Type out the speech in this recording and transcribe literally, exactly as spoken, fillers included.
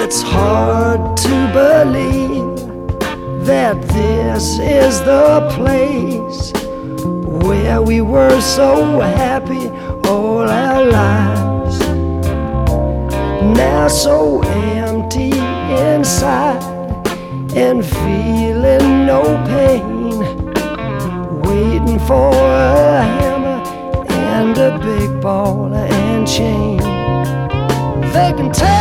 It's hard to believe that this is the place where we were so happy all our lives. Now so empty inside and feeling no pain, waiting for a hammer and a big ball and chain. They can take